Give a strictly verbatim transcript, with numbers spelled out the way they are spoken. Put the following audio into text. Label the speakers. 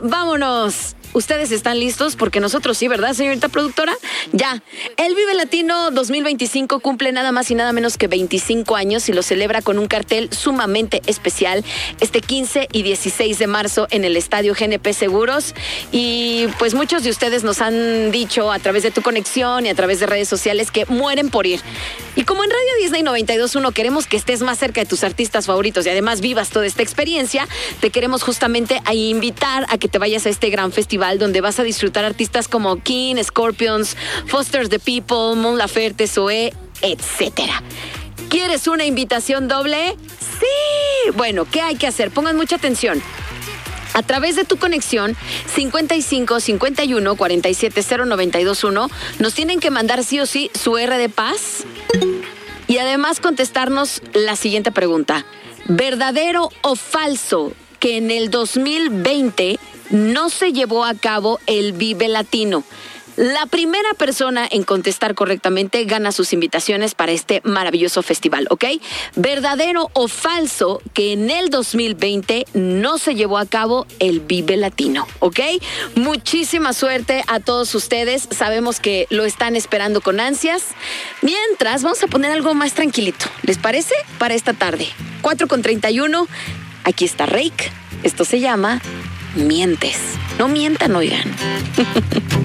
Speaker 1: vámonos. ¿Ustedes están listos? Porque nosotros sí, ¿verdad, señorita productora? Ya. El Vive Latino dos mil veinticinco cumple nada más y nada menos que veinticinco años y lo celebra con un cartel sumamente especial este quince y dieciséis de marzo en el Estadio G N P Seguros. Y pues muchos de ustedes nos han dicho a través de Tu Conexión y a través de redes sociales que mueren por ir. Y como en Radio Disney noventa y dos punto uno queremos que estés más cerca de tus artistas favoritos y además vivas toda esta experiencia, te queremos justamente a invitar a que te vayas a este gran festival donde vas a disfrutar artistas como King, Scorpions, Foster the People, Mon Laferte, Zoé, etcétera. ¿Quieres una invitación doble? ¡Sí! Bueno, ¿qué hay que hacer? Pongan mucha atención. A través de Tu Conexión cincuenta y cinco, cincuenta y uno, cuarenta y siete, cero, noventa y dos uno nos tienen que mandar sí o sí su R de paz y además contestarnos la siguiente pregunta. ¿Verdadero o falso que en el dos mil veinte no se llevó a cabo el Vive Latino? La primera persona en contestar correctamente gana sus invitaciones para este maravilloso festival, ¿ok? ¿Verdadero o falso que en el dos mil veinte no se llevó a cabo el Vive Latino, ¿ok? Muchísima suerte a todos ustedes. Sabemos que lo están esperando con ansias. Mientras, vamos a poner algo más tranquilito. ¿Les parece? Para esta tarde. cuatro con treinta y uno. Aquí está Rake. Esto se llama Mientes. No mientan, oigan.